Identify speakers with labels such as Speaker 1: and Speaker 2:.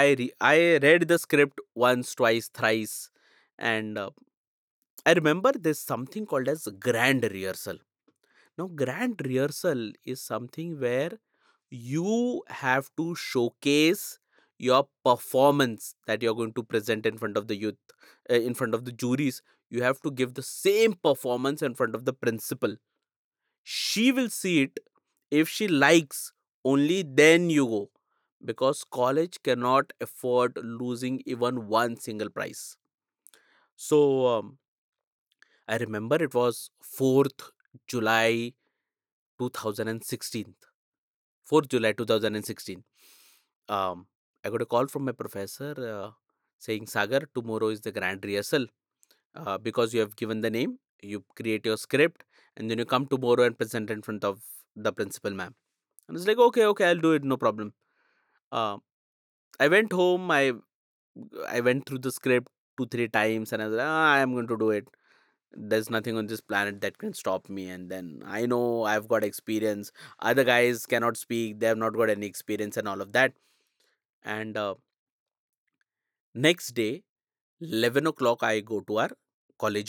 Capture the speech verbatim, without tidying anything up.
Speaker 1: I re- I read the script once, twice, thrice, and uh, I remember there's something called as grand rehearsal. Now, grand rehearsal is something where you have to showcase your performance that you're going to present in front of the youth, uh, in front of the juries. You have to give the same performance in front of the principal. She will see it. If she likes, only then you go, because college cannot afford losing even one single prize. So um, I remember it was fourth July two thousand sixteen. fourth July twenty sixteen. um, I got a call from my professor, uh, saying, Sagar, tomorrow is the grand rehearsal. Uh, because you have given the name, you create your script, and then you come tomorrow and present in front of the principal, ma'am. And it's like, okay, okay, I'll do it, no problem. Uh, I went home. I I went through the script two three times, and I was like, ah, I'm going to do it. There's nothing on this planet that can stop me. And then I know I've got experience. Other guys cannot speak. They have not got any experience and all of that. And uh, next day, eleven o'clock, I go to our college